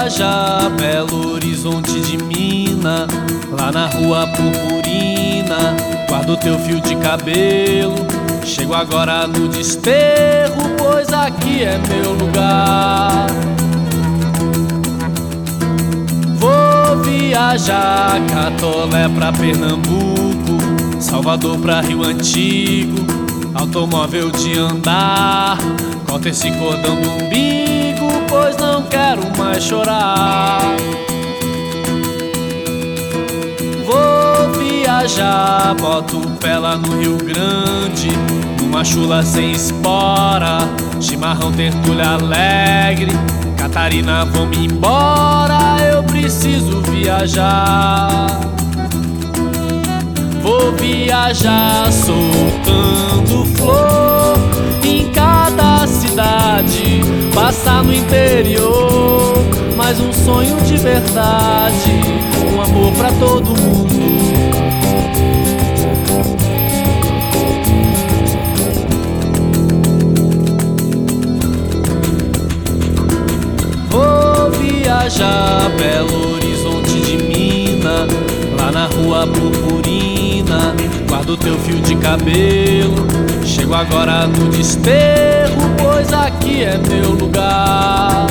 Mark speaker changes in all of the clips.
Speaker 1: viajar, Belo Horizonte de Minas, lá na rua Purpurina, guardo teu fio de cabelo. Chego agora no desterro, pois aqui é meu lugar. Vou viajar, Catolé pra Pernambuco, Salvador pra Rio Antigo, automóvel de andar, corta esse cordão do umbigo, pois não quero mais chorar. Vou viajar, boto o pé lá no Rio Grande, numa chula sem espora, chimarrão, tertulha alegre, Catarina, vamos embora, eu preciso viajar. Vou viajar soltando flor em cada cidade, passar no interior, mais um sonho de verdade, um amor pra todo mundo. Vou viajar, Belo Horizonte de Minas, lá na rua Purpurina, guardo teu fio de cabelo. Chego agora no desterro, pois aqui é meu lugar.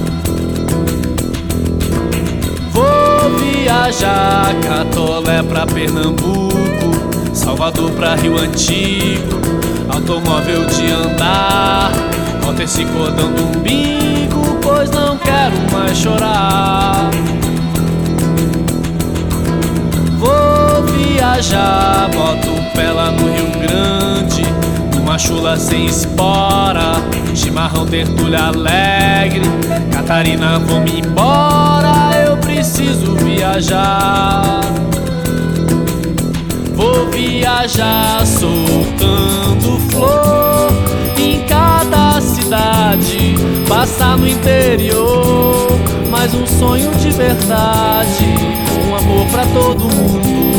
Speaker 1: Vou viajar, Catolé pra Pernambuco, Salvador pra Rio Antigo, automóvel de andar, corta esse cordão do umbigo, pois não quero mais chorar. Vou viajar, boto o pé lá no Rio Grande, numa chula sem espora, chimarrão, tertulha alegre, Catarina, vamos embora, eu preciso viajar. Vou viajar soltando flor em cada cidade, passar no interior, mais um sonho de verdade, um amor pra todo mundo.